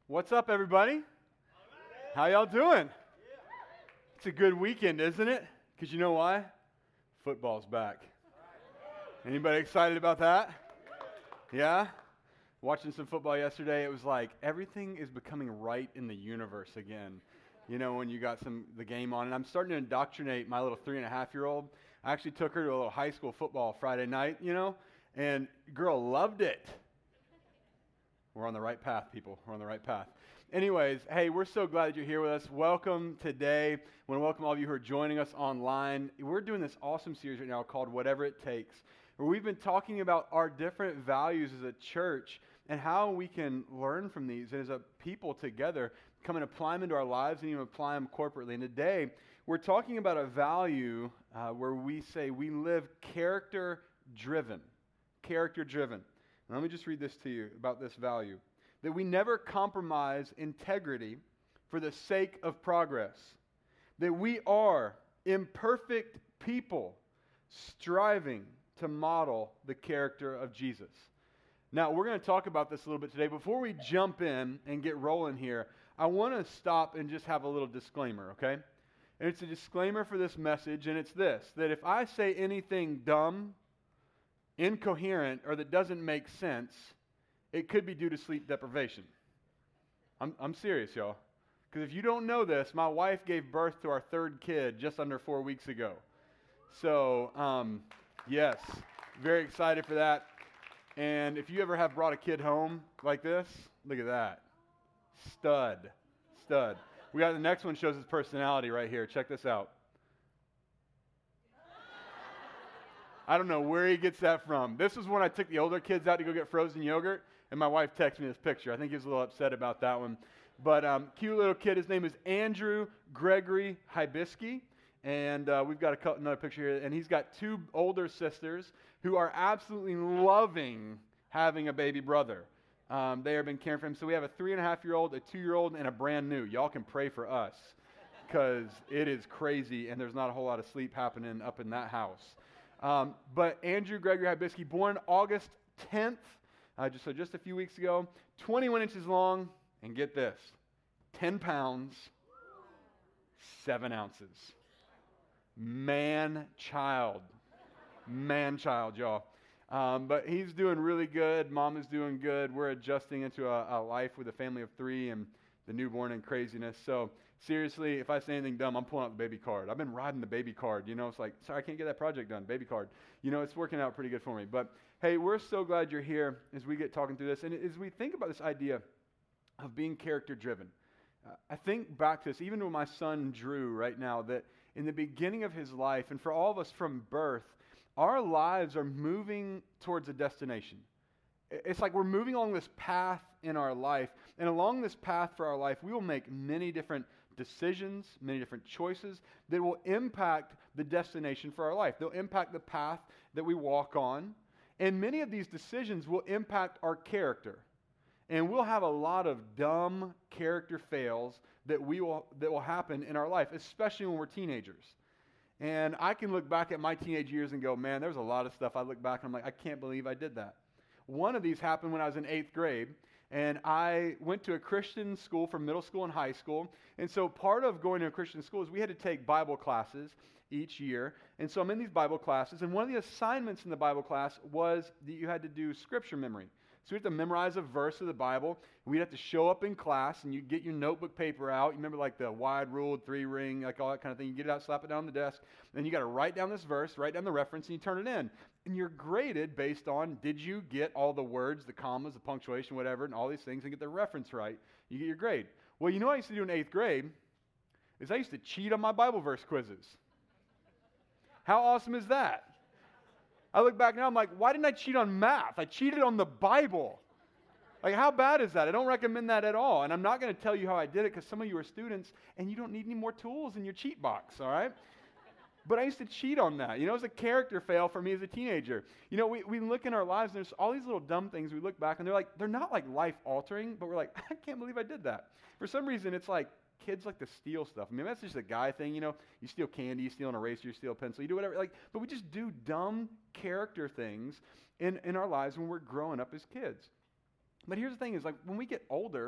What's up, everybody? How y'all doing? It's a good weekend, isn't it? Because you know why? Football's back. Anybody excited about that? Yeah? Watching some football yesterday, it was like everything is becoming right in the universe again. You know, when you got the game on. And I'm starting to indoctrinate my little 3.5-year-old. I actually took her to a little high school football Friday night, and girl loved it. We're on the right path, people. We're on the right path. Anyways, hey, we're so glad that you're here with us. Welcome today. I want to welcome all of you who are joining us online. We're doing this awesome series right now called Whatever It Takes, where we've been talking about our different values as a church and how we can learn from these and as a people together come and apply them into our lives and even apply them corporately. And today, we're talking about a value where we say we live character-driven. Character-driven. Let me just read this to you about this value. That we never compromise integrity for the sake of progress. That we are imperfect people striving to model the character of Jesus. Now, we're going to talk about this a little bit today. Before we jump in and get rolling here, I want to stop and just have a little disclaimer, okay? And it's a disclaimer for this message, and it's this, that if I say anything dumb, incoherent, or that doesn't make sense, it could be due to sleep deprivation. I'm serious, y'all. Because if you don't know this, my wife gave birth to our third kid just under 4 weeks ago. So, yes, very excited for that. And if you ever have brought a kid home like this, look at that. Stud. We got the next one shows his personality right here. Check this out. I don't know where he gets that from. This is when I took the older kids out to go get frozen yogurt, and my wife texted me this picture. I think he was a little upset about that one. But cute little kid. His name is Andrew Gregory Hibisky, and we've got another picture here. And he's got two older sisters who are absolutely loving having a baby brother. They have been caring for him. So we have a 3.5-year-old, a 2-year-old, and a brand new. Y'all can pray for us because it is crazy, and there's not a whole lot of sleep happening up in that house. But Andrew Gregory Hibisky, born August 10th, just a few weeks ago, 21 inches long, and get this, 10 pounds, 7 ounces. Man-child, y'all. But he's doing really good. Mom is doing good. We're adjusting into a life with a family of 3 and the newborn and craziness. So seriously, if I say anything dumb, I'm pulling out the baby card. I've been riding the baby card. It's like, sorry, I can't get that project done. Baby card. It's working out pretty good for me. But hey, we're so glad you're here as we get talking through this. And as we think about this idea of being character-driven, I think back to this, even with my son Drew right now, that in the beginning of his life, and for all of us from birth, our lives are moving towards a destination. It's like we're moving along this path in our life, and along this path for our life, we will make many different decisions, many different choices that will impact the destination for our life. They'll impact the path that we walk on, and many of these decisions will impact our character. And we'll have a lot of dumb character fails that will happen in our life, especially when we're teenagers. And I can look back at my teenage years and go, man, there's a lot of stuff I look back and I'm like, I can't believe I did that. One of these happened when I was in 8th grade, and I went to a Christian school for middle school and high school. And so part of going to a Christian school is we had to take Bible classes each year. And so I'm in these Bible classes, and one of the assignments in the Bible class was that you had to do scripture memory. So we had to memorize a verse of the Bible. We'd have to show up in class, and you'd get your notebook paper out. You remember like the wide ruled 3-ring, like all that kind of thing. You get it out, slap it down on the desk. Then you got to write down this verse, write down the reference, and you turn it in. And you're graded based on, did you get all the words, the commas, the punctuation, whatever, and all these things, and get the reference right. You get your grade. Well, you know what I used to do in 8th grade? Is I used to cheat on my Bible verse quizzes. How awesome is that? I look back now, I'm like, why didn't I cheat on math? I cheated on the Bible. Like, how bad is that? I don't recommend that at all. And I'm not going to tell you how I did it because some of you are students and you don't need any more tools in your cheat box, all right? But I used to cheat on that. It was a character fail for me as a teenager. We look in our lives and there's all these little dumb things we look back and they're not like life-altering, but we're like, I can't believe I did that. For some reason, it's like, kids like to steal stuff. I mean, that's just a guy thing, You steal candy, you steal an eraser, you steal a pencil, you do whatever. But we just do dumb character things in our lives when we're growing up as kids. But here's the thing is, when we get older,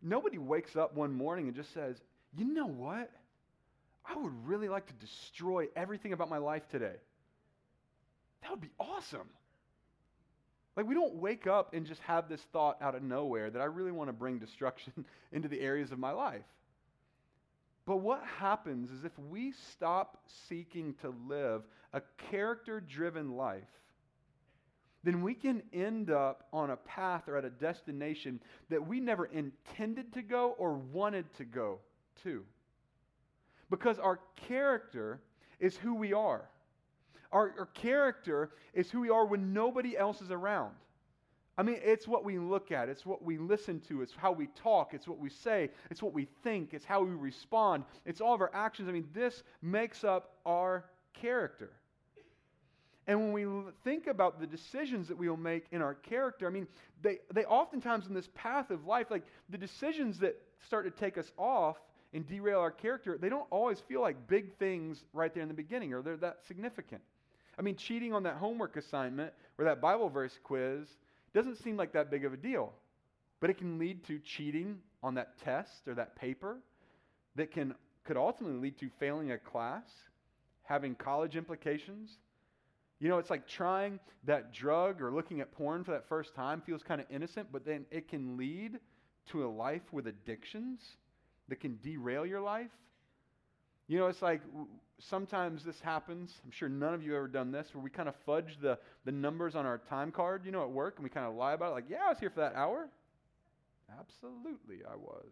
Nobody wakes up one morning and just says, you know what? I would really like to destroy everything about my life today. That would be awesome. Like, we don't wake up and just have this thought out of nowhere that I really want to bring destruction into the areas of my life. But what happens is if we stop seeking to live a character-driven life, then we can end up on a path or at a destination that we never intended to go or wanted to go to. Because our character is who we are. Our character is who we are when nobody else is around. I mean, it's what we look at. It's what we listen to. It's how we talk. It's what we say. It's what we think. It's how we respond. It's all of our actions. I mean, this makes up our character. And when we think about the decisions that we will make in our character, I mean, they oftentimes in this path of life, like the decisions that start to take us off and derail our character, they don't always feel like big things right there in the beginning, or they're that significant. I mean, cheating on that homework assignment or that Bible verse quiz doesn't seem like that big of a deal, but it can lead to cheating on that test or that paper that could ultimately lead to failing a class, having college implications. You know, it's like trying that drug or looking at porn for that first time feels kind of innocent, but then it can lead to a life with addictions that can derail your life. You know, it's like sometimes this happens. I'm sure none of you have ever done this, where we kind of fudge the numbers on our time card, you know, at work, and we kind of lie about it. Like, yeah, I was here for that hour. Absolutely, I was.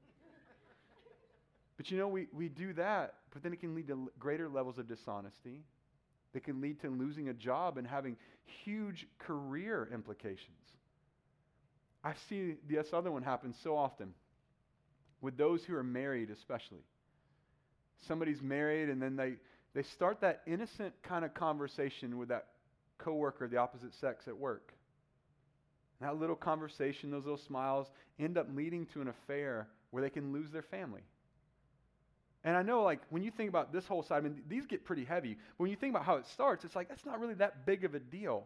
But you know, we do that, but then it can lead to greater levels of dishonesty. That can lead to losing a job and having huge career implications. I see this other one happen so often with those who are married especially. Somebody's married and then they start that innocent kind of conversation with that coworker of the opposite sex at work. That little conversation, those little smiles, end up leading to an affair where they can lose their family. And I know, like, when you think about this whole side, I mean, these get pretty heavy. But when you think about how it starts, it's like, that's not really that big of a deal.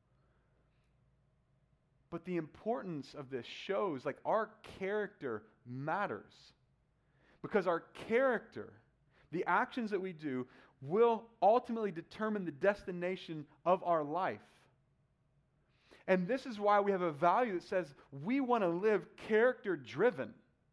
But the importance of this shows, like, our character matters. Because our character, the actions that we do, will ultimately determine the destination of our life. And this is why we have a value that says we want to live character-driven.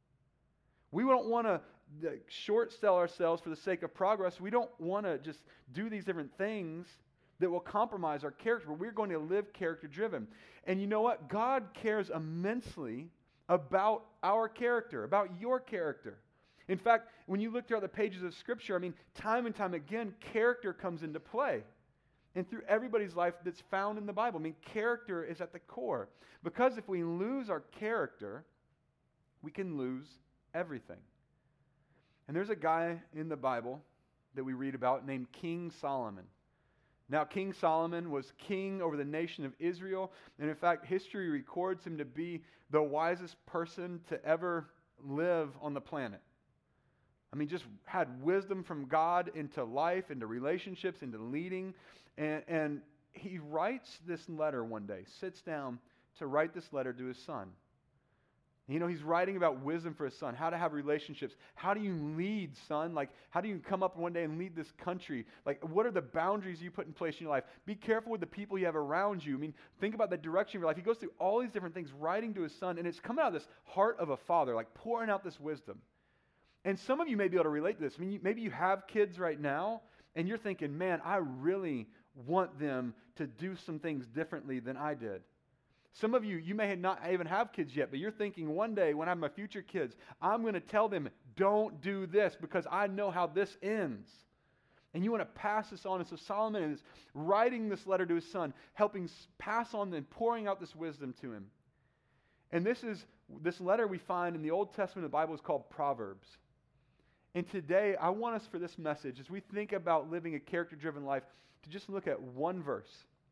We don't want to short sell ourselves for the sake of progress. We don't want to just do these different things that will compromise our character, but we're going to live character-driven. And you know what? God cares immensely about our character, about your character. In fact, when you look throughout the pages of Scripture, I mean, time and time again, character comes into play. And through everybody's life that's found in the Bible. I mean, character is at the core. Because if we lose our character, we can lose everything. And there's a guy in the Bible that we read about named King Solomon. Now, King Solomon was king over the nation of Israel. And in fact, history records him to be the wisest person to ever live on the planet. I mean, just had wisdom from God into life, into relationships, into leading. And he writes this letter one day, sits down to write this letter to his son. You know, he's writing about wisdom for his son, how to have relationships. How do you lead, son? Like, how do you come up one day and lead this country? Like, what are the boundaries you put in place in your life? Be careful with the people you have around you. I mean, think about the direction of your life. He goes through all these different things, writing to his son, and it's coming out of this heart of a father, like pouring out this wisdom. And some of you may be able to relate to this. I mean, maybe you have kids right now, and you're thinking, man, I really want them to do some things differently than I did. Some of you, you may not even have kids yet, but you're thinking one day when I have my future kids, I'm going to tell them, don't do this because I know how this ends. And you want to pass this on. And so Solomon is writing this letter to his son, helping pass on and pouring out this wisdom to him. And this letter we find in the Old Testament of the Bible is called Proverbs. And today, I want us for this message, as we think about living a character-driven life, to just look at one verse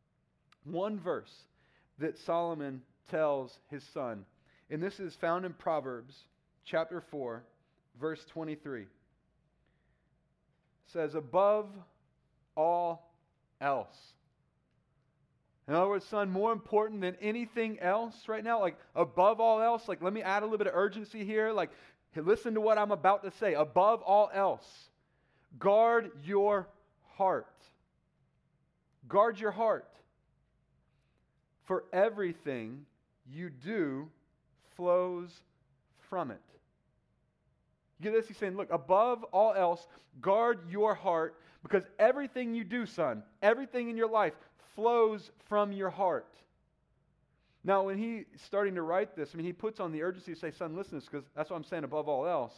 that Solomon tells his son. And this is found in Proverbs chapter 4, verse 23. It says, above all else. In other words, son, more important than anything else right now, like above all else, like let me add a little bit of urgency here. Like, hey, listen to what I'm about to say. Above all else, guard your heart. Guard your heart. For everything you do flows from it. You get this? He's saying, look, above all else, guard your heart, because everything you do, son, everything in your life flows from your heart. Now, when he's starting to write this, I mean, he puts on the urgency to say, son, listen to this, because that's what I'm saying above all else.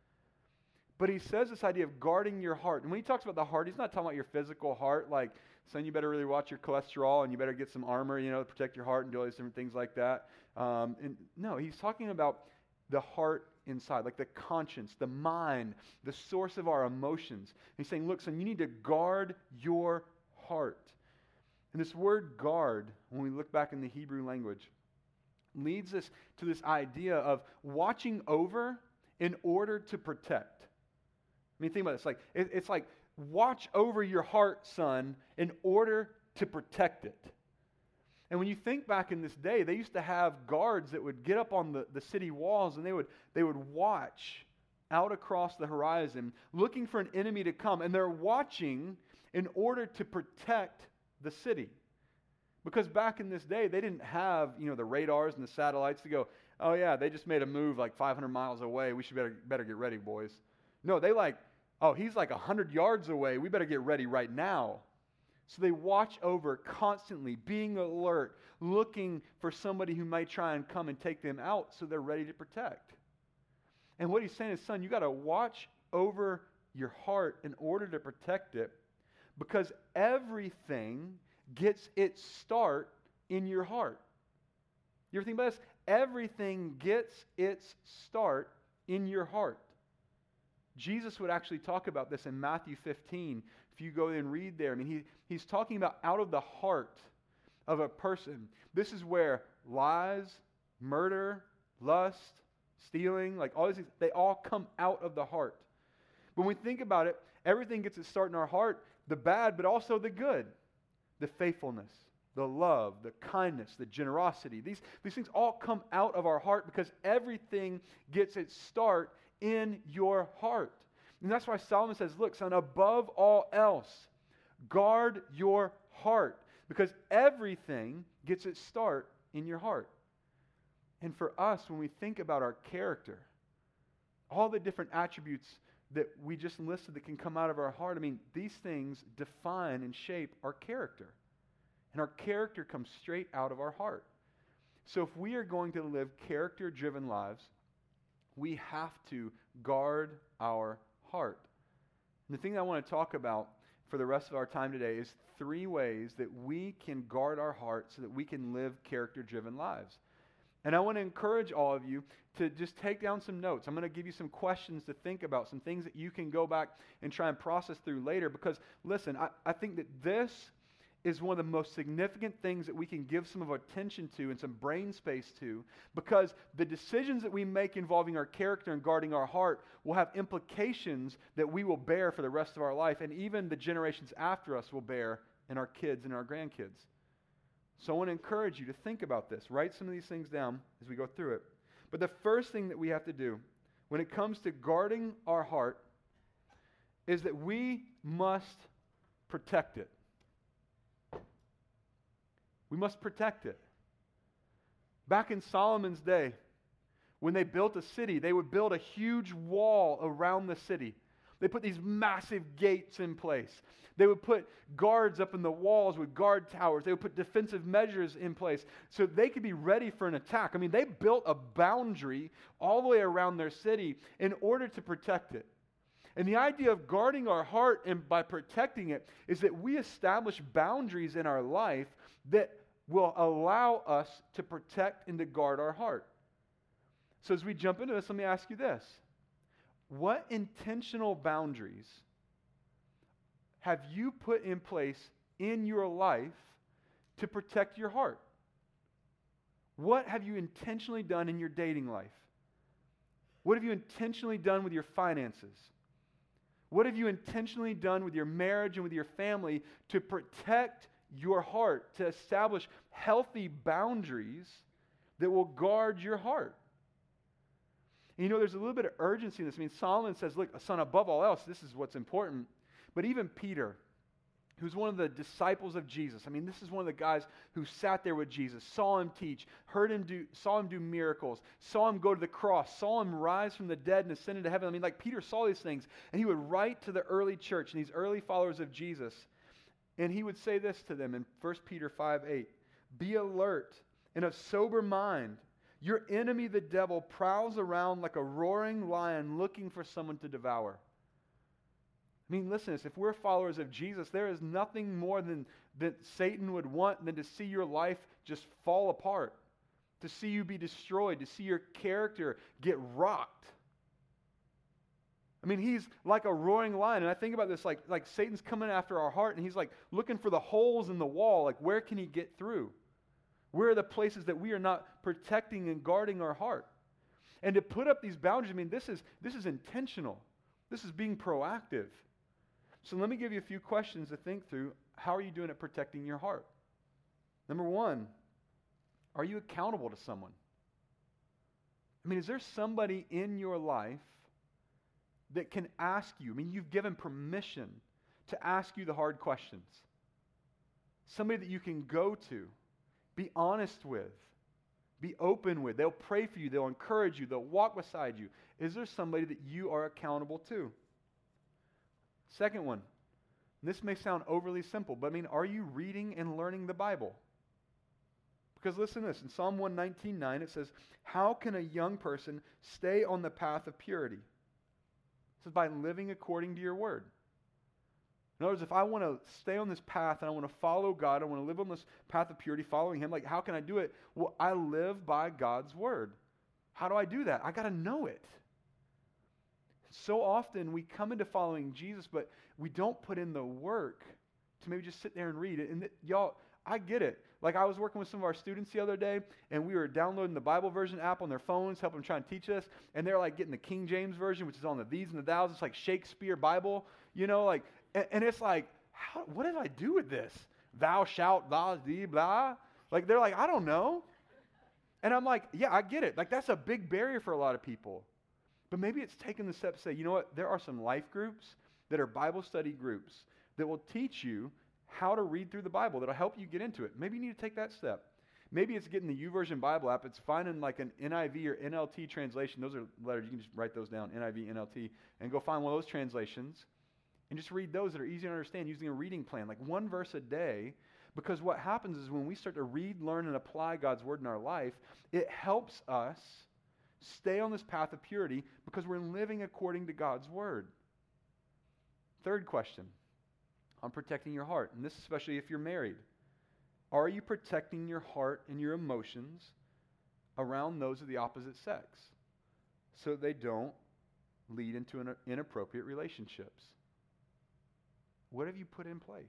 But he says this idea of guarding your heart. And when he talks about the heart, he's not talking about your physical heart, like, son, you better really watch your cholesterol, and you better get some armor, to protect your heart and do all these different things like that. And no, he's talking about the heart inside, like the conscience, the mind, the source of our emotions. He's saying, look, son, you need to guard your heart. And this word guard, when we look back in the Hebrew language, leads us to this idea of watching over in order to protect. I mean, think about this. It's like watch over your heart, son, in order to protect it. And when you think back in this day, they used to have guards that would get up on the city walls, and they would watch out across the horizon, looking for an enemy to come. And they're watching in order to protect the city. Because back in this day, they didn't have, the radars and the satellites to go, oh yeah, they just made a move like 500 miles away. We should better get ready, boys. No, he's like 100 yards away. We better get ready right now. So they watch over constantly, being alert, looking for somebody who might try and come and take them out, so they're ready to protect. And what he's saying is, son, you got to watch over your heart in order to protect it, because everything gets its start in your heart. You ever think about this? Everything gets its start in your heart. Jesus would actually talk about this in Matthew 15. If you go and read there, I mean, he's talking about out of the heart of a person. This is where lies, murder, lust, stealing, like all these things, they all come out of the heart. When we think about it, everything gets its start in our heart, the bad, but also the good, the faithfulness, the love, the kindness, the generosity. These things all come out of our heart because everything gets its start in your heart. And that's why Solomon says, look, son, above all else, guard your heart, because everything gets its start in your heart. And for us, when we think about our character, all the different attributes that we just listed that can come out of our heart, I mean, these things define and shape our character. And our character comes straight out of our heart. So if we are going to live character-driven lives, we have to guard our heart. And the thing that I want to talk about for the rest of our time today is 3 ways that we can guard our heart so that we can live character-driven lives. And I want to encourage all of you to just take down some notes. I'm going to give you some questions to think about, some things that you can go back and try and process through later. Because, listen, I think that this is one of the most significant things that we can give some of our attention to and some brain space to, because the decisions that we make involving our character and guarding our heart will have implications that we will bear for the rest of our life, and even the generations after us will bear in our kids and our grandkids. So I want to encourage you to think about this. Write some of these things down as we go through it. But the first thing that we have to do when it comes to guarding our heart is that we must protect it. We must protect it. Back in Solomon's day, when they built a city, they would build a huge wall around the city. They put these massive gates in place. They would put guards up in the walls with guard towers. They would put defensive measures in place so they could be ready for an attack. I mean, they built a boundary all the way around their city in order to protect it. And the idea of guarding our heart and by protecting it is that we establish boundaries in our life that will allow us to protect and to guard our heart. So as we jump into this, let me ask you this. What intentional boundaries have you put in place in your life to protect your heart? What have you intentionally done in your dating life? What have you intentionally done with your finances? What have you intentionally done with your marriage and with your family to protect your heart, to establish healthy boundaries that will guard your heart. And there's a little bit of urgency in this. I mean, Solomon says, look, son, above all else, this is what's important. But even Peter, who's one of the disciples of Jesus. I mean, this is one of the guys who sat there with Jesus, saw him teach, saw him do miracles, saw him go to the cross, saw him rise from the dead and ascend into heaven. I mean, like Peter saw these things, and he would write to the early church and these early followers of Jesus, and he would say this to them in 1 Peter 5:8, be alert and of sober mind. Your enemy, the devil, prowls around like a roaring lion looking for someone to devour. I mean, listen, if we're followers of Jesus, there is nothing more than that Satan would want than to see your life just fall apart, to see you be destroyed, to see your character get rocked. I mean, he's like a roaring lion, and I think about this like Satan's coming after our heart, and he's like looking for the holes in the wall, like where can he get through? Where are the places that we are not protecting and guarding our heart? And to put up these boundaries, I mean, this is intentional. This is being proactive. So let me give you a few questions to think through. How are you doing at protecting your heart? Number one, are you accountable to someone? I mean, is there somebody in your life that can ask you? I mean, you've given permission to ask you the hard questions. Somebody that you can go to, be honest with, be open with. They'll pray for you. They'll encourage you. They'll walk beside you. Is there somebody that you are accountable to? Second one, this may sound overly simple, but I mean, are you reading and learning the Bible? Because listen to this, in Psalm 119:9 it says, how can a young person stay on the path of purity? It says, by living according to your word. In other words, if I want to stay on this path and I want to follow God, I want to live on this path of purity, following Him, like how can I do it? Well, I live by God's word. How do I do that? I got to know it. So often we come into following Jesus, but we don't put in the work to maybe just sit there and read it. And y'all, I get it. Like I was working with some of our students the other day, and we were downloading the Bible version app on their phones, helping them try and teach us. And they're like getting the King James version, which is on the these and the thous. It's like Shakespeare Bible, like, and it's like, what did I do with this? Thou shalt, blah, thee, blah. Like they're like, I don't know. And I'm like, yeah, I get it. Like that's a big barrier for a lot of people. But maybe it's taking the step to say, you know what, there are some life groups that are Bible study groups that will teach you how to read through the Bible, that'll help you get into it. Maybe you need to take that step. Maybe it's getting the YouVersion Bible app. It's finding like an NIV or NLT translation. Those are letters. You can just write those down, NIV, NLT, and go find one of those translations and just read those that are easy to understand using a reading plan, like one verse a day. Because what happens is when we start to read, learn, and apply God's word in our life, it helps us stay on this path of purity because we're living according to God's word. Third question on protecting your heart, and this especially if you're married. Are you protecting your heart and your emotions around those of the opposite sex so they don't lead into inappropriate relationships? What have you put in place?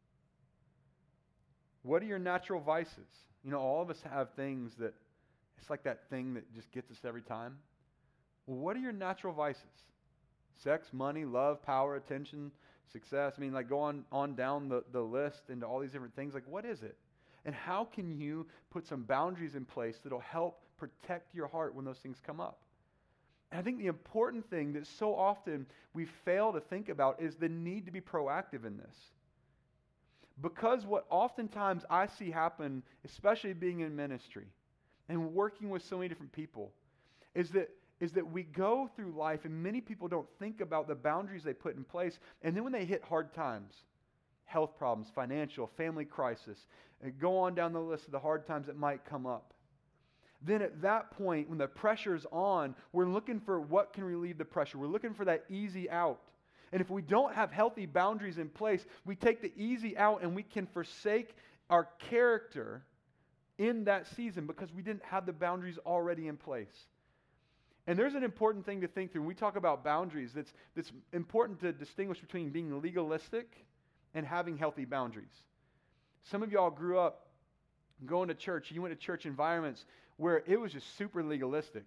What are your natural vices? All of us have things that it's like that thing that just gets us every time. Well, what are your natural vices? Sex, money, love, power, attention, success. I mean, like go on down the list into all these different things. Like, what is it? And how can you put some boundaries in place that'll help protect your heart when those things come up? And I think the important thing that so often we fail to think about is the need to be proactive in this. Because what oftentimes I see happen, especially being in ministry, and working with so many different people, is that we go through life and many people don't think about the boundaries they put in place. And then when they hit hard times, health problems, financial, family crisis, and go on down the list of the hard times that might come up. Then at that point, when the pressure's on, we're looking for what can relieve the pressure. We're looking for that easy out. And if we don't have healthy boundaries in place, we take the easy out and we can forsake our character in that season because we didn't have the boundaries already in place. And there's an important thing to think through. When we talk about boundaries, that's important to distinguish between being legalistic and having healthy boundaries. Some of y'all grew up going to church. You went to church environments where it was just super legalistic.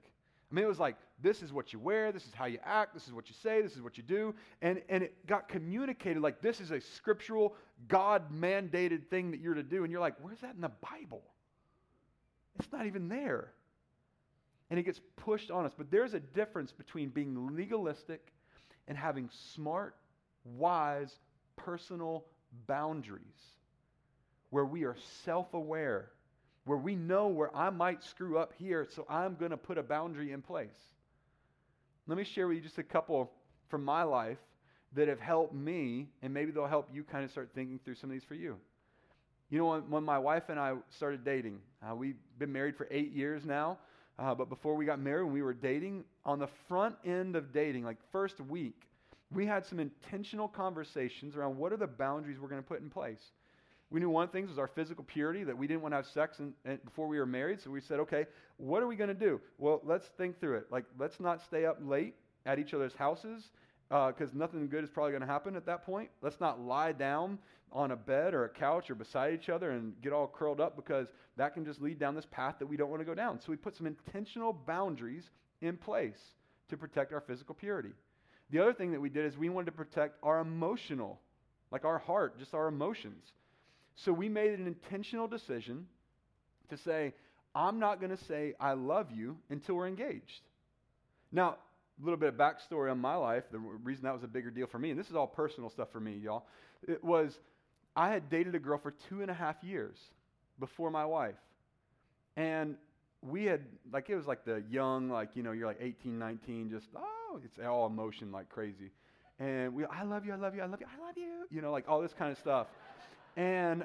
I mean, it was like, this is what you wear, this is how you act, this is what you say, this is what you do. And it got communicated like this is a scriptural, God-mandated thing that you're to do. And you're like, where's that in the Bible? It's not even there. And it gets pushed on us. But there's a difference between being legalistic and having smart, wise, personal boundaries where we are self-aware, where we know where I might screw up here, so I'm going to put a boundary in place. Let me share with you just a couple from my life that have helped me, and maybe they'll help you kind of start thinking through some of these for you. You know, when my wife and I started dating, we've been married for 8 years now, but before we got married, when we were dating, on the front end of dating, like first week, we had some intentional conversations around what are the boundaries we're going to put in place. We knew one of the things was our physical purity, that we didn't want to have sex before we were married. So we said, okay, what are we going to do? Well, let's think through it. Like, let's not stay up late at each other's houses because nothing good is probably going to happen at that point. Let's not lie down on a bed or a couch or beside each other and get all curled up because that can just lead down this path that we don't want to go down. So we put some intentional boundaries in place to protect our physical purity. The other thing that we did is we wanted to protect our emotional, like our heart, just our emotions. So we made an intentional decision to say, I'm not going to say I love you until we're engaged. Now, a little bit of backstory on my life, the reason that was a bigger deal for me, and this is all personal stuff for me, y'all, it was I had dated a girl for 2.5 years before my wife. And we had, like, it was like the young, like, you know, you're like 18, 19, just, it's all emotion like crazy. And I love you, I love you, I love you, I love you, you know, like all this kind of stuff. And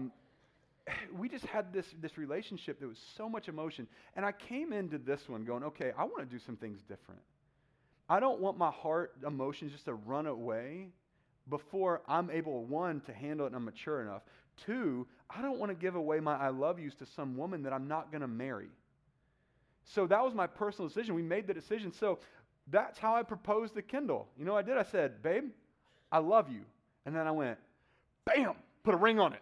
we just had this relationship that was so much emotion. And I came into this one going, okay, I want to do some things different. I don't want my heart emotions just to run away before I'm able, one, to handle it and I'm mature enough. Two, I don't want to give away my I love yous to some woman that I'm not going to marry. So that was my personal decision. We made the decision. So that's how I proposed to Kendall. You know what I did? I said, babe, I love you. And then I went, bam, put a ring on it.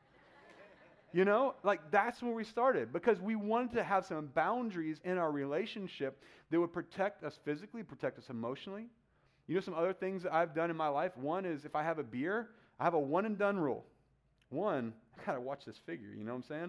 You know, like that's where we started because we wanted to have some boundaries in our relationship that would protect us physically, protect us emotionally. You know, some other things that I've done in my life. One is if I have a beer, I have a one and done rule. One, I gotta watch this figure, you know what I'm saying?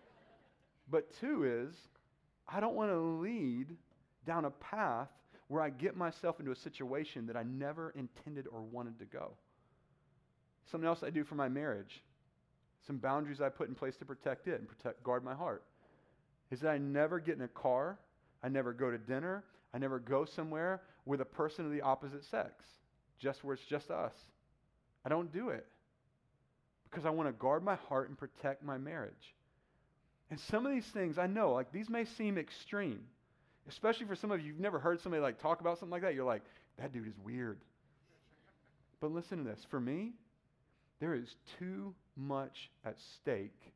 But two is, I don't want to lead down a path where I get myself into a situation that I never intended or wanted to go. Something else I do for my marriage, some boundaries I put in place to protect it and guard my heart, is that I never get in a car, I never go to dinner, I never go somewhere with a person of the opposite sex, just where it's just us. I don't do it because I want to guard my heart and protect my marriage. And some of these things, I know, like these may seem extreme, especially for some of you, you've never heard somebody like talk about something like that. You're like, that dude is weird. But listen to this. For me, there is too much at stake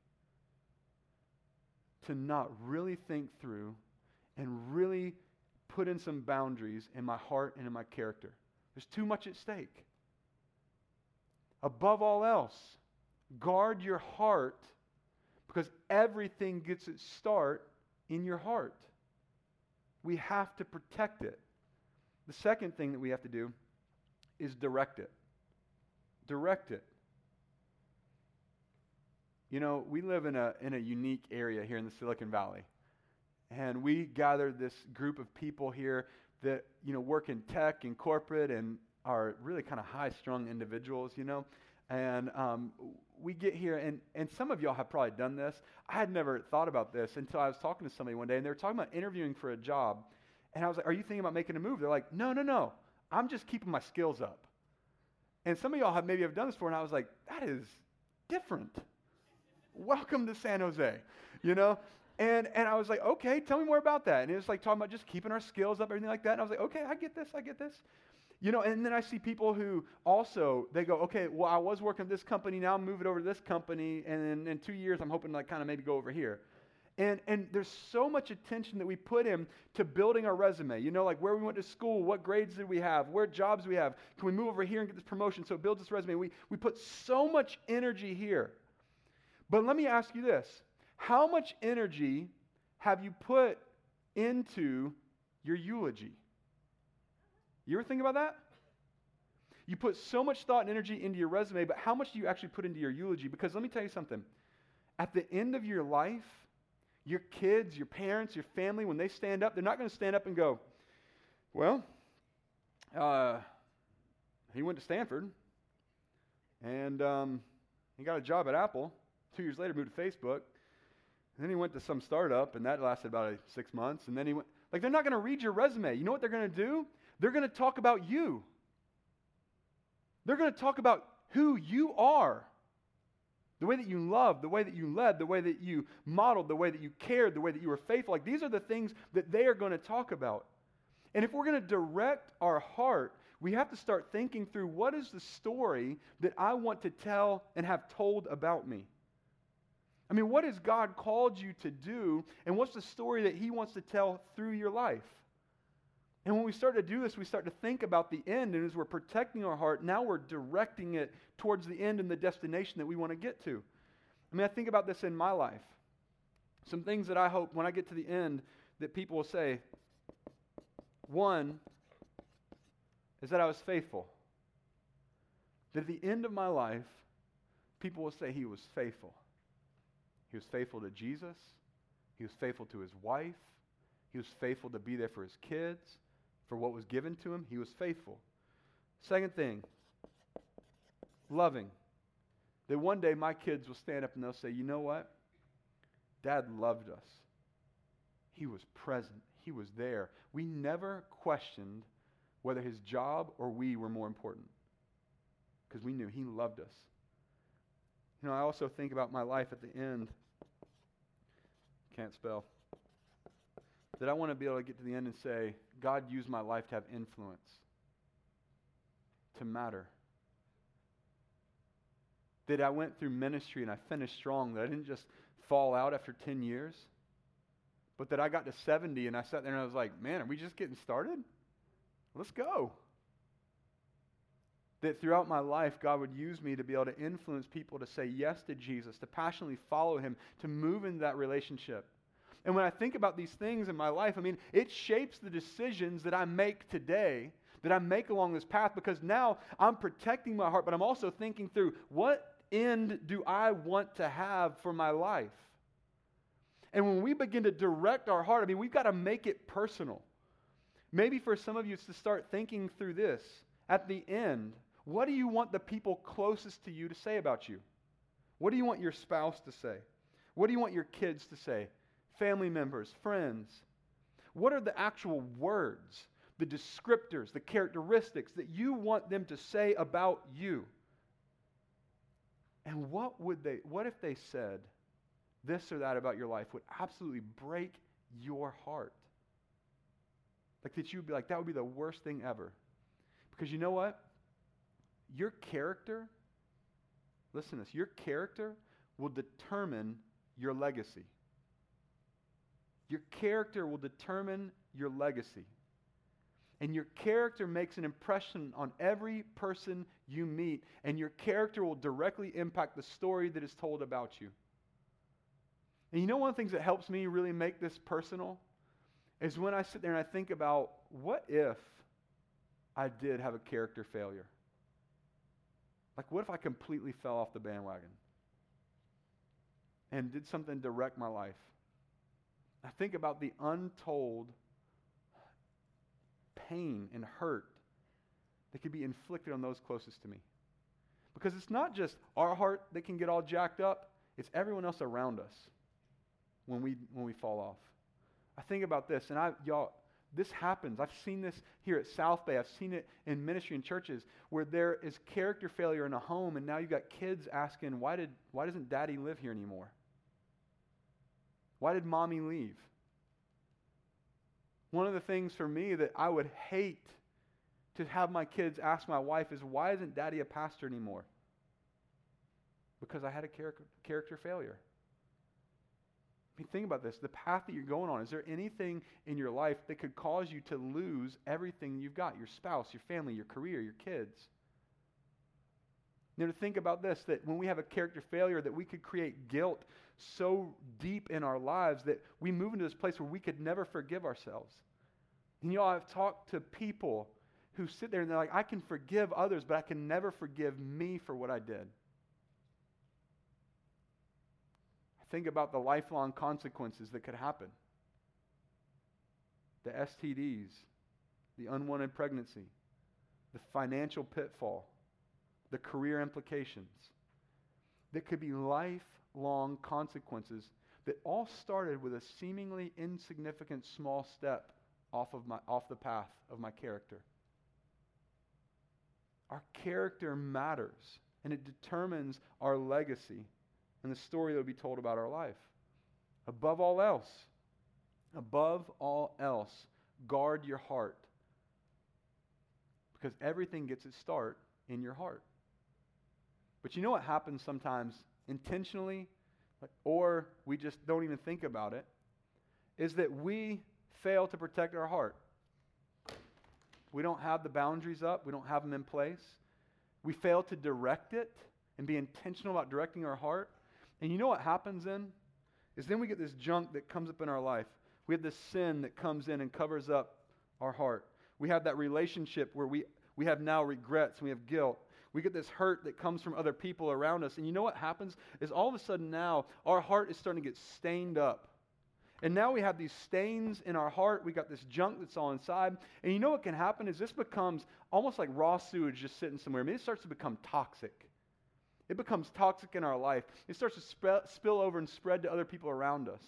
to not really think through and really put in some boundaries in my heart and in my character. There's too much at stake. Above all else, guard your heart because everything gets its start in your heart. We have to protect it. The second thing that we have to do is direct it. Direct it. You know, we live in a unique area here in the Silicon Valley. And we gathered this group of people here that, you know, work in tech and corporate and are really kind of high-strung individuals, you know. And we get here, and some of y'all have probably done this. I had never thought about this until I was talking to somebody one day, and they were talking about interviewing for a job. And I was like, are you thinking about making a move? They're like, no. I'm just keeping my skills up. And some of y'all have done this before, and I was like, that is different. Welcome to San Jose, you know? And I was like, okay, tell me more about that. And it was like talking about just keeping our skills up, everything like that. And I was like, okay, I get this. You know, and then I see people who also, they go, okay, well, I was working at this company, now I'm moving over to this company, and in 2 years, I'm hoping to like kind of maybe go over here. And there's so much attention that we put in to building our resume. You know, like where we went to school, what grades did we have, where jobs we have, can we move over here and get this promotion so it builds this resume. We put so much energy here. But let me ask you this. How much energy have you put into your eulogy. You ever think about that? You put so much thought and energy into your resume, but how much do you actually put into your eulogy? Because let me tell you something. At the end of your life, your kids, your parents, your family, when they stand up, they're not going to stand up and go, well, he went to Stanford, and he got a job at Apple. 2 years later, moved to Facebook. And then he went to some startup, and that lasted about 6 months. And then he went, like, they're not going to read your resume. You know what they're going to do? They're going to talk about you. They're going to talk about who you are. The way that you loved, the way that you led, the way that you modeled, the way that you cared, the way that you were faithful. Like, these are the things that they are going to talk about. And if we're going to direct our heart, we have to start thinking through, what is the story that I want to tell and have told about me? I mean, what has God called you to do, and what's the story that He wants to tell through your life? And when we start to do this, we start to think about the end, and as we're protecting our heart, now we're directing it towards the end and the destination that we want to get to. I mean, I think about this in my life. Some things that I hope when I get to the end that people will say. One is that I was faithful. That at the end of my life, people will say he was faithful. He was faithful to Jesus. He was faithful to his wife. He was faithful to be there for his kids, for what was given to him. He was faithful. Second thing, loving. That one day my kids will stand up and they'll say, you know what? Dad loved us. He was present. He was there. We never questioned whether his job or we were more important, because we knew he loved us. You know, I also think about my life at the end. Can't spell. That I want to be able to get to the end and say, God used my life to have influence, to matter. That I went through ministry and I finished strong, that I didn't just fall out after 10 years, but that I got to 70 and I sat there and I was like, man, are we just getting started? Let's go. That throughout my life, God would use me to be able to influence people to say yes to Jesus, to passionately follow him, to move into that relationship. And when I think about these things in my life, I mean, it shapes the decisions that I make today, that I make along this path, because now I'm protecting my heart, but I'm also thinking through, what end do I want to have for my life? And when we begin to direct our heart, I mean, we've got to make it personal. Maybe for some of you, it's to start thinking through this. At the end, what do you want the people closest to you to say about you? What do you want your spouse to say? What do you want your kids to say? Family members, friends? What are the actual words, the descriptors, the characteristics that you want them to say about you? And what if they said this or that about your life would absolutely break your heart? Like that you would be like, that would be the worst thing ever. Because you know what? Your character, listen to this, your character will determine your legacy. Your character will determine your legacy. And your character makes an impression on every person you meet, and your character will directly impact the story that is told about you. And you know, one of the things that helps me really make this personal is when I sit there and I think about, what if I did have a character failure? Like, what if I completely fell off the bandwagon and did something to wreck my life? I think about the untold pain and hurt that could be inflicted on those closest to me. Because it's not just our heart that can get all jacked up, it's everyone else around us when we fall off. I think about this, and this happens. I've seen this here at South Bay. I've seen it in ministry and churches where there is character failure in a home, and now you've got kids asking, why doesn't Daddy live here anymore? Why did Mommy leave? One of the things for me that I would hate to have my kids ask my wife is, why isn't Daddy a pastor anymore? Because I had a character failure. I mean, think about this. The path that you're going on, is there anything in your life that could cause you to lose everything you've got? Your spouse, your family, your career, your kids. You know, to think about this, that when we have a character failure, that we could create guilt so deep in our lives that we move into this place where we could never forgive ourselves. And you know, I've talked to people who sit there and they're like, I can forgive others, but I can never forgive me for what I did. Think about the lifelong consequences that could happen. The STDs, the unwanted pregnancy, the financial pitfall, the career implications. That could be lifelong consequences that all started with a seemingly insignificant small step off the path of my character. Our character matters, and it determines our legacy and the story that will be told about our life. Above all else, guard your heart. Because everything gets its start in your heart. But you know what happens sometimes intentionally, or we just don't even think about it, is that we fail to protect our heart. We don't have the boundaries up. We don't have them in place. We fail to direct it and be intentional about directing our heart. And you know what happens then? Is then we get this junk that comes up in our life. We have this sin that comes in and covers up our heart. We have that relationship where we have now regrets and we have guilt. We get this hurt that comes from other people around us. And you know what happens? Is all of a sudden now our heart is starting to get stained up. And now we have these stains in our heart. We got this junk that's all inside. And you know what can happen is this becomes almost like raw sewage just sitting somewhere. I mean, it starts to become toxic. It becomes toxic in our life. It starts to spill over and spread to other people around us.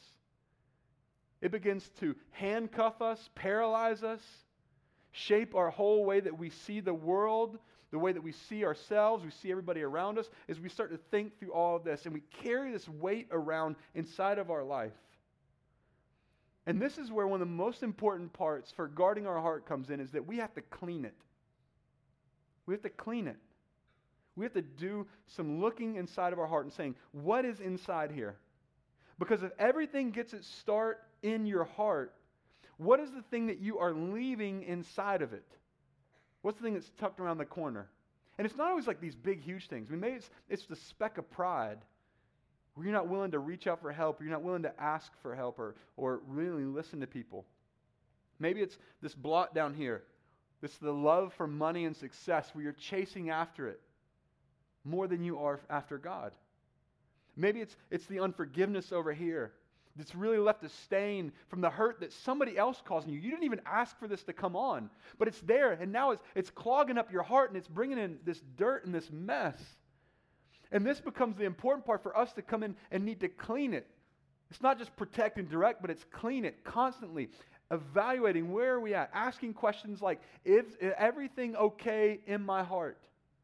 It begins to handcuff us, paralyze us, shape our whole way that we see the world, the way that we see ourselves, we see everybody around us, as we start to think through all of this. And we carry this weight around inside of our life. And this is where one of the most important parts for guarding our heart comes in, is that we have to clean it. We have to clean it. We have to do some looking inside of our heart and saying, what is inside here? Because if everything gets its start in your heart, what is the thing that you are leaving inside of it? What's the thing that's tucked around the corner? And it's not always like these big, huge things. I mean, maybe it's the speck of pride where you're not willing to reach out for help, or you're not willing to ask for help, or really listen to people. Maybe it's this blot down here. This is the love for money and success where you're chasing after it more than you are after God. Maybe it's the unforgiveness over here that's really left a stain from the hurt that somebody else caused you. You didn't even ask for this to come on, but it's there, and now it's clogging up your heart, and it's bringing in this dirt and this mess. And this becomes the important part for us to come in and need to clean it. It's not just protect and direct, but it's clean it constantly, evaluating where are we at, asking questions like, is everything okay in my heart?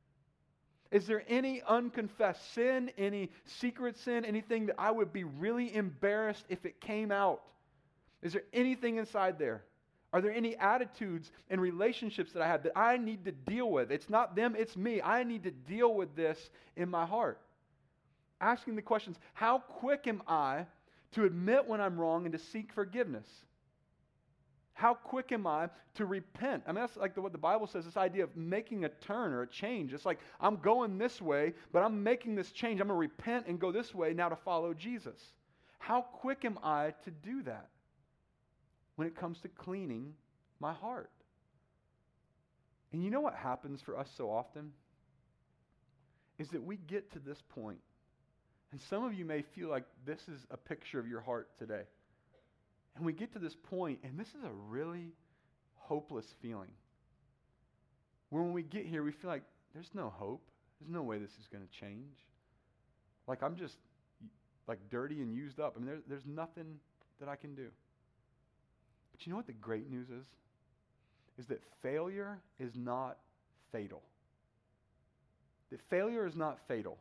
Is there any unconfessed sin, any secret sin, anything that I would be really embarrassed if it came out? Is there anything inside there? Are there any attitudes and relationships that I have that I need to deal with? It's not them, it's me. I need to deal with this in my heart. Asking the questions, how quick am I to admit when I'm wrong and to seek forgiveness? How quick am I to repent? I mean, that's like what the Bible says, this idea of making a turn or a change. It's like, I'm going this way, but I'm making this change. I'm going to repent and go this way now to follow Jesus. How quick am I to do that when it comes to cleaning my heart? And you know what happens for us so often? Is that we get to this point, and some of you may feel like this is a picture of your heart today. And we get to this point, and this is a really hopeless feeling. When we get here, we feel like there's no hope. There's no way this is going to change. Like I'm just like dirty and used up. I mean, there's nothing that I can do. But you know what the great news is? Is that failure is not fatal. That failure is not fatal.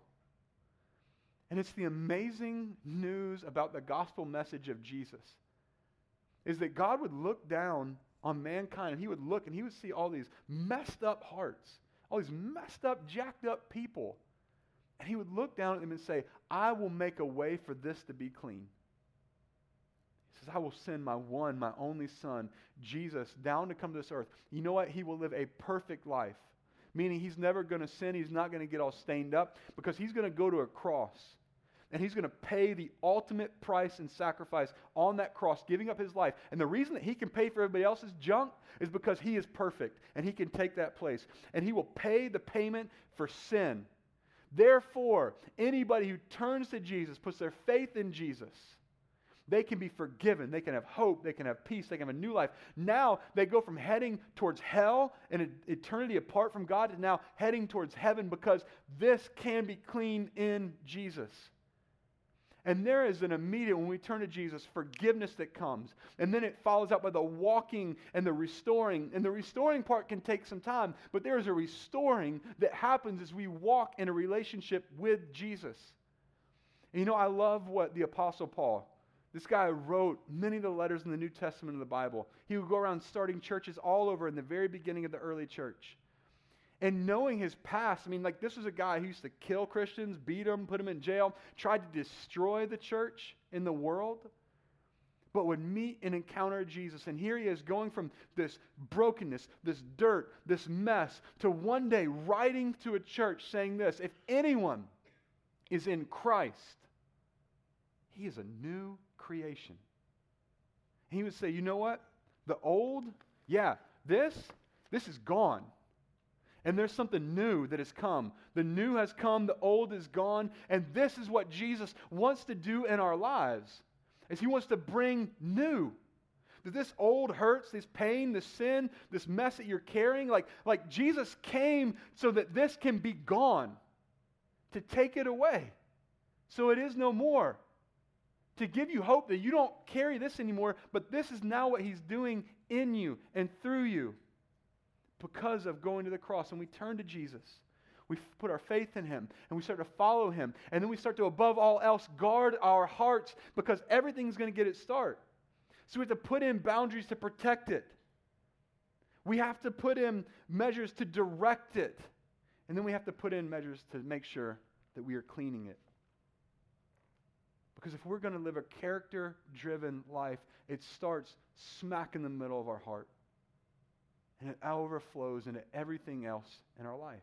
And it's the amazing news about the gospel message of Jesus. Is that God would look down on mankind, and he would look and he would see all these messed up hearts, all these messed up, jacked up people. And he would look down at them and say, I will make a way for this to be clean. He says, I will send my one, my only son, Jesus, down to come to this earth. You know what? He will live a perfect life. Meaning he's never going to sin. He's not going to get all stained up because he's going to go to a cross. And he's going to pay the ultimate price and sacrifice on that cross, giving up his life. And the reason that he can pay for everybody else's junk is because he is perfect and he can take that place. And he will pay the payment for sin. Therefore, anybody who turns to Jesus, puts their faith in Jesus, they can be forgiven. They can have hope. They can have peace. They can have a new life. Now they go from heading towards hell and an eternity apart from God to now heading towards heaven because this can be clean in Jesus. And there is an immediate, when we turn to Jesus, forgiveness that comes. And then it follows up by the walking and the restoring. And the restoring part can take some time, but there is a restoring that happens as we walk in a relationship with Jesus. And I love what the Apostle Paul, this guy wrote many of the letters in the New Testament of the Bible. He would go around starting churches all over in the very beginning of the early church. And knowing his past, this was a guy who used to kill Christians, beat them, put them in jail, tried to destroy the church in the world, but would meet and encounter Jesus. And here he is going from this brokenness, this dirt, this mess, to one day writing to a church saying this: if anyone is in Christ, he is a new creation. And he would say, you know what? The old, this is gone. And there's something new that has come. The new has come, the old is gone, and this is what Jesus wants to do in our lives, is he wants to bring new. That this old hurts, this pain, this sin, this mess that you're carrying, like Jesus came so that this can be gone, to take it away, so it is no more. To give you hope that you don't carry this anymore, but this is now what he's doing in you and through you because of going to the cross. And we turn to Jesus. We put our faith in him and we start to follow him. And then we start to, above all else, guard our hearts because everything's going to get its start. So we have to put in boundaries to protect it. We have to put in measures to direct it. And then we have to put in measures to make sure that we are cleaning it. Because if we're going to live a character-driven life, it starts smack in the middle of our heart. And it overflows into everything else in our life.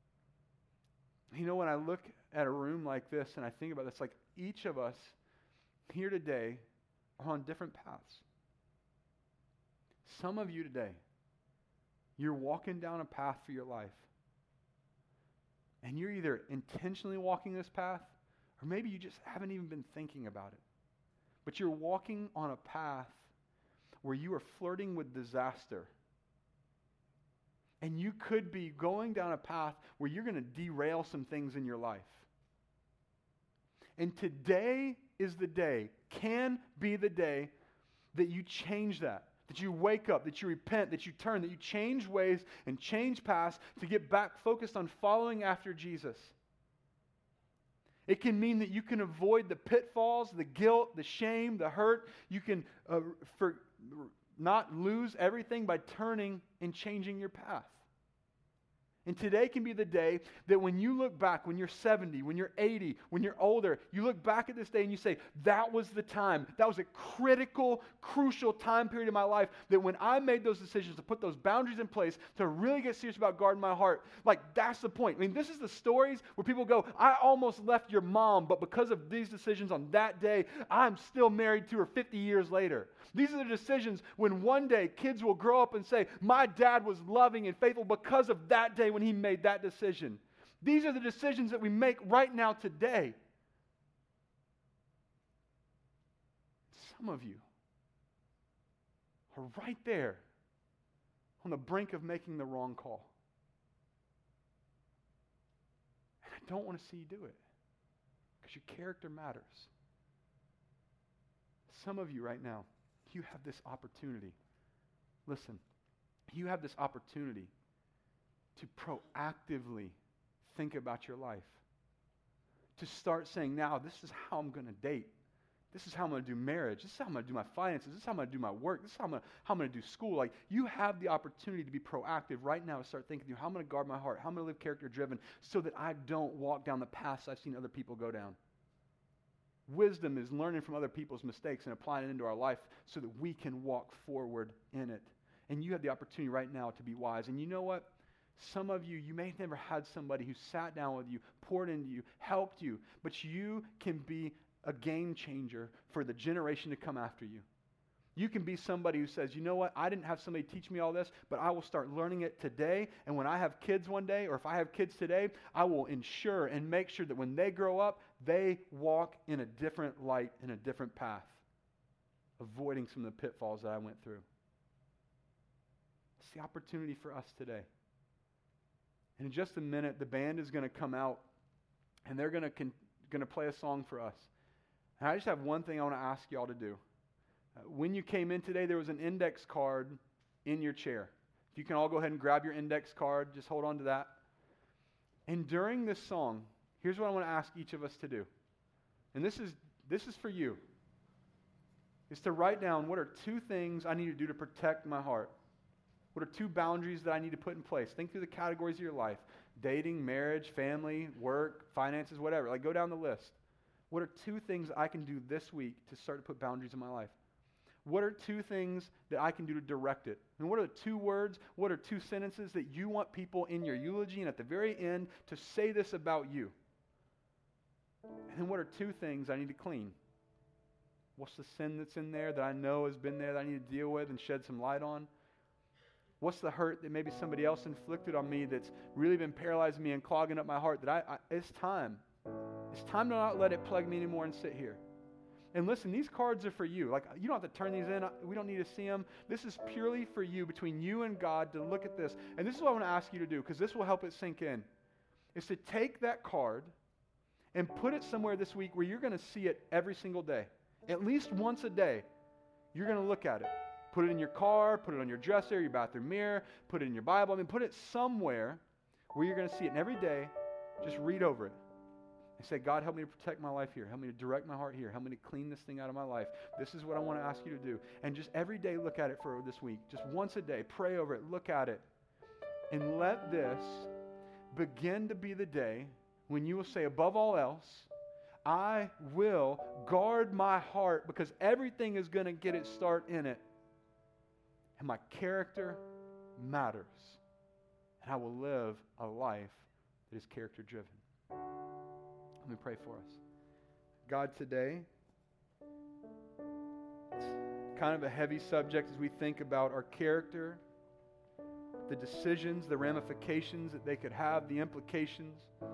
When I look at a room like this and I think about this, like each of us here today are on different paths. Some of you today, you're walking down a path for your life. And you're either intentionally walking this path, or maybe you just haven't even been thinking about it. But you're walking on a path where you are flirting with disaster. And you could be going down a path where you're going to derail some things in your life. And today is the day, can be the day that you change that you wake up, that you repent, that you turn, that you change ways and change paths to get back focused on following after Jesus. It can mean that you can avoid the pitfalls, the guilt, the shame, the hurt. You can not lose everything by turning and changing your path. And today can be the day that when you look back, when you're 70, when you're 80, when you're older, you look back at this day and you say, that was the time. That was a critical, crucial time period in my life that when I made those decisions to put those boundaries in place, to really get serious about guarding my heart, that's the point. This is the stories where people go, I almost left your mom, but because of these decisions on that day, I'm still married to her 50 years later. These are the decisions when one day kids will grow up and say, my dad was loving and faithful because of that day when he made that decision. These are the decisions that we make right now today. Some of you are right there on the brink of making the wrong call. And I don't want to see you do it because your character matters. Some of you right now, you have this opportunity. Listen, you have this opportunity to proactively think about your life. To start saying, now, this is how I'm going to date. This is how I'm going to do marriage. This is how I'm going to do my finances. This is how I'm going to do my work. This is how I'm going to do school. You have the opportunity to be proactive right now to start thinking through how I'm going to guard my heart, how I'm going to live character-driven so that I don't walk down the paths I've seen other people go down. Wisdom is learning from other people's mistakes and applying it into our life so that we can walk forward in it. And you have the opportunity right now to be wise. And you know what? Some of you, you may have never had somebody who sat down with you, poured into you, helped you, but you can be a game changer for the generation to come after you. You can be somebody who says, you know what, I didn't have somebody teach me all this, but I will start learning it today, and when I have kids one day, or if I have kids today, I will ensure and make sure that when they grow up, they walk in a different light, in a different path, avoiding some of the pitfalls that I went through. It's the opportunity for us today. And in just a minute, the band is going to come out, and they're going to play a song for us. And I just have one thing I want to ask y'all to do. When you came in today, there was an index card in your chair. If you can all go ahead and grab your index card, just hold on to that. And during this song, here's what I want to ask each of us to do. And this is for you. Is to write down, what are 2 things I need to do to protect my heart? What are 2 boundaries that I need to put in place? Think through the categories of your life. Dating, marriage, family, work, finances, whatever. Like, go down the list. What are 2 things I can do this week to start to put boundaries in my life? What are 2 things that I can do to direct it? And what are the 2 words, what are 2 sentences that you want people in your eulogy and at the very end to say this about you? And then what are 2 things I need to clean? What's the sin that's in there that I know has been there that I need to deal with and shed some light on? What's the hurt that maybe somebody else inflicted on me that's really been paralyzing me and clogging up my heart that it's time. It's time to not let it plague me anymore and sit here. And listen, these cards are for you. Like, you don't have to turn these in. We don't need to see them. This is purely for you, between you and God, to look at this. And this is what I want to ask you to do, because this will help it sink in, is to take that card and put it somewhere this week where you're going to see it every single day. At least once a day, you're going to look at it. Put it in your car, put it on your dresser, your bathroom mirror, put it in your Bible. Put it somewhere where you're going to see it. And every day, just read over it. And say, God, help me to protect my life here. Help me to direct my heart here. Help me to clean this thing out of my life. This is what I want to ask you to do. And just every day look at it for this week. Just once a day, pray over it, look at it. And let this begin to be the day when you will say, above all else, I will guard my heart, because everything is going to get its start in it. And my character matters. And I will live a life that is character-driven. Let me pray for us. God, today, it's kind of a heavy subject as we think about our character, the decisions, the ramifications that they could have, the implications.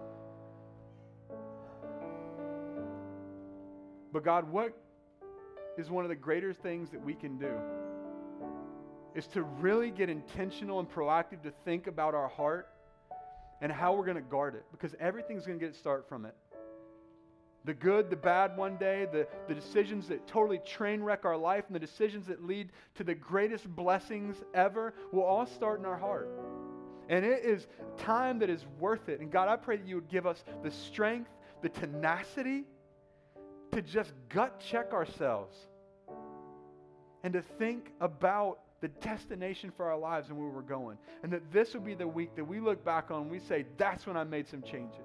But God, what is one of the greater things that we can do is to really get intentional and proactive to think about our heart and how we're going to guard it, because everything's going to get its start from it. The good, the bad one day, the decisions that totally train wreck our life, and the decisions that lead to the greatest blessings ever will all start in our heart. And it is time that is worth it. And God, I pray that you would give us the strength, the tenacity to just gut check ourselves and to think about the destination for our lives and where we're going. And that this will be the week that we look back on and we say, that's when I made some changes.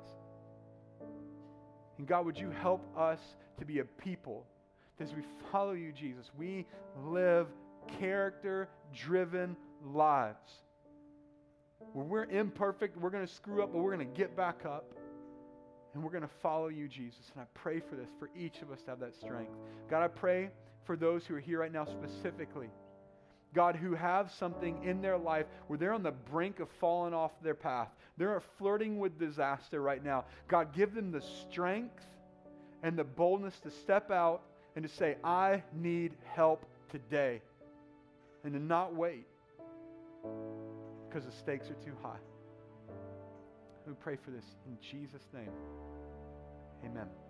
And God, would you help us to be a people that as we follow you, Jesus, we live character-driven lives where we're imperfect, we're going to screw up, but we're going to get back up and we're going to follow you, Jesus. And I pray for this, for each of us to have that strength. God, I pray for those who are here right now specifically, God, who have something in their life where they're on the brink of falling off their path. They're flirting with disaster right now. God, give them the strength and the boldness to step out and to say, I need help today. And to not wait because the stakes are too high. We pray for this in Jesus' name. Amen.